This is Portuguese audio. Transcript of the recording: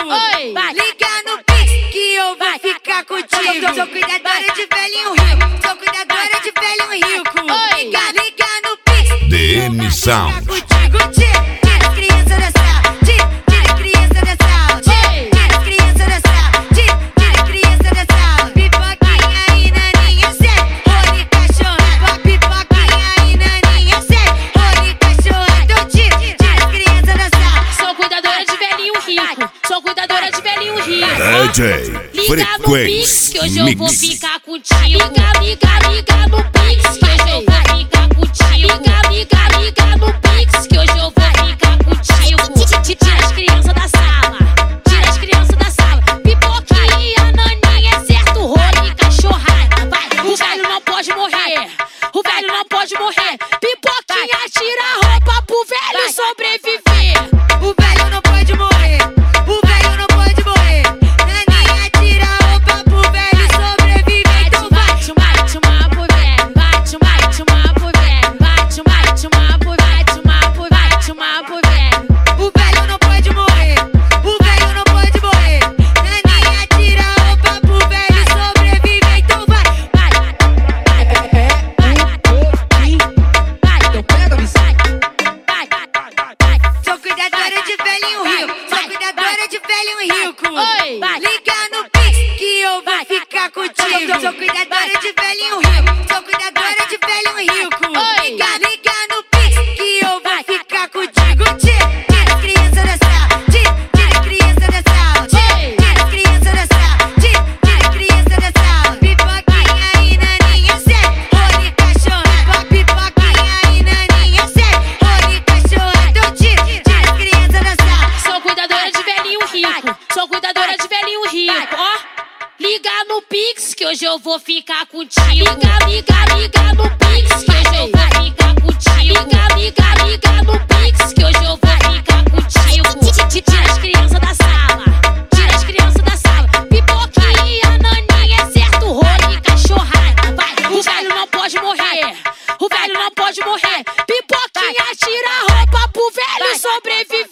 Oi, liga no Pix que eu vou ficar contigo. Sou cuidadora de velhinho rico. Sou cuidadora de velhinho rico. Oi, liga no Pix. DM Sound. Tira as crianças da sala. Tira as crianças da sala. Tira as crianças da sala. Tira as crianças da sala. Pipoquinha e naninha, sério. Rony cachorro. Pipoquinha e naninha, sério. Rony cachorro. Então tira as crianças da sala. Sou cuidadora de velhinho rico. Sou cuidadora de velhinho rico. DJ Liga no Pix que hoje eu vou Mix. ficar contigo. Liga no Pix que hoje eu vou ficar contigo. Liga no Pix que hoje eu vou ficar contigo. Tira as crianças da sala. Tira as crianças da sala. Pipoquinha, naninha, é certo, Rony cachorrada. Vai, o velho não pode morrer. O velho não pode morrer. Pipoquinha, tira a roupa pro velho sobreviver. O velho não pode morrer. O velho não pode morrer. Naninha, tira a roupa pro velho sobreviver. Então vai. Bate uma pro velho. Bate uma pro velho. Bate uma pro velho. O velho não pode morrer. O velho não pode morrer. Naninha, tira a roupa pro velho sobreviver. Então vai. Sou cuidadora de velhinho rico. Sou cuidadora de velhinho rico. Oi, liga no Pix que eu vou ficar contigo. Sou cuidadora de velhinho rico. Sou cuidadora de velhinho rico. Oi, liga no Pix que eu vou ficar contigo. Tira as crianças da sala. Tira as crianças da sala. Tira as crianças da sala. Tira as crianças da sala. Pipoquinha e naninha, sério. Rony cachorro. Pipoquinha e naninha, sério. Rony cachorro. Então tira as crianças da sala. sou cuidadora de velhinho rico. Sou cuidadora de velhinho rico. Ó, liga no Pix que hoje eu vou ficar contigo. Liga no Pix que hoje eu vou ficar contigo. Liga no Pix que hoje eu vou ficar contigo. Tira as crianças da sala. Tira as crianças da sala. Pipoquinha, naninha, é certo, Rony cachorrada. Vai, o velho não pode morrer. O velho não pode morrer. Pipoquinha, tira a roupa pro velho sobreviver.